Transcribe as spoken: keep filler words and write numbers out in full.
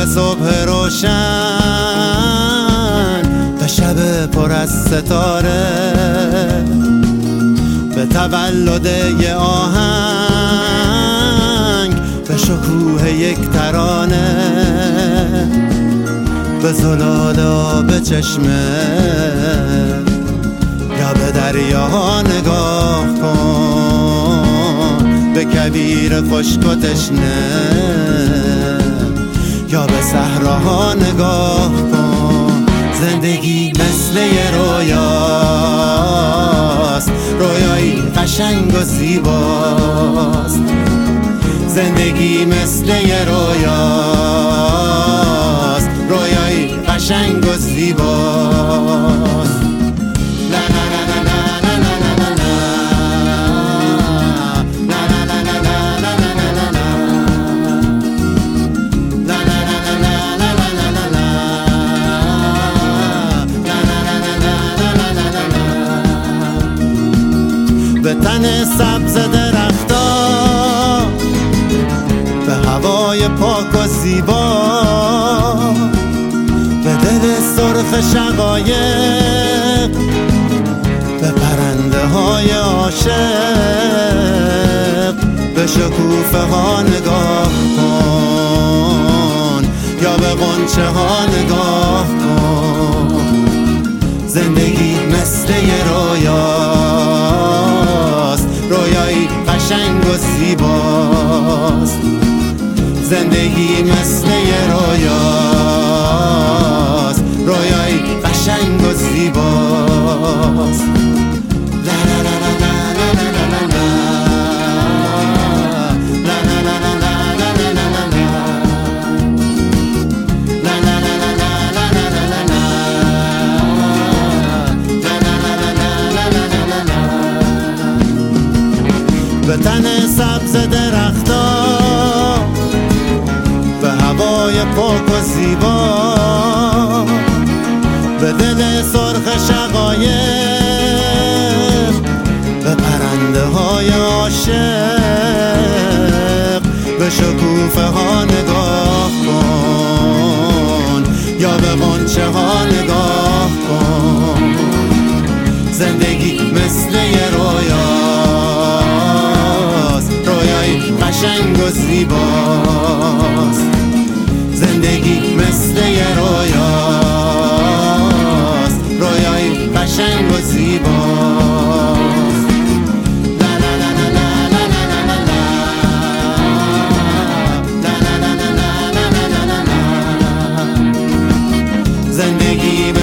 به صبح روشن، به شب پر از ستاره، به تولد یه آهنگ، به شکوه یک ترانه، به زلال آب چشمه یا به دریا نگاه کن، به کویر خشک و تشنه یا به صحراها نگاه کن. زندگی مثل یه رویاست، رویایی قشنگ و زیباست. زندگی مثل یه رویاست، رویایی قشنگ و زیباست. به تن سبز درختا، به هوای پاک و زیبا، به دل سرخ شقایق، به پرنده های عاشق، به شکوفه ها نگاه کن یا به غنچه ها نگاه کن. زندگی مثل یه رویاست، رویایی قشنگ و زیباست. زندگی مثل یه رویاست، رویایی قشنگ و زیباست. به تن سبز درختا، به هوای پاک و زیبا، به دل سرخ شقایق، به پرنده های عاشق، به شکوفه ها نگاه کن یا به غنچه ها نگاه کن. زندگی مثل یه رویاست، رویایی قشنگ و زیباست. زندگی مثل یه رویاست، رویایی قشنگ و زیباست. زندگی